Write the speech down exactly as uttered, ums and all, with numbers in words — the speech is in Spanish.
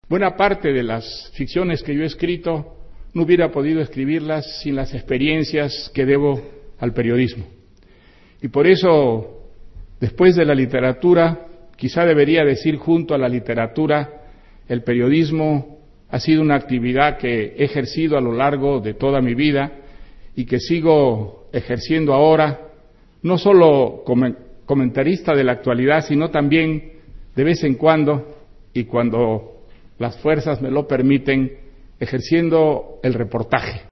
Buena parte de las ficciones que yo he escrito no hubiera podido escribirlas sin las experiencias que debo al periodismo. Y por eso, después de la literatura, quizá debería decir junto a la literatura, el periodismo ha sido una actividad que he ejercido a lo largo de toda mi vida y que sigo ejerciendo ahora, no solo como comentarista de la actualidad, sino también de vez en cuando, y cuando las fuerzas me lo permiten, ejerciendo el reportaje.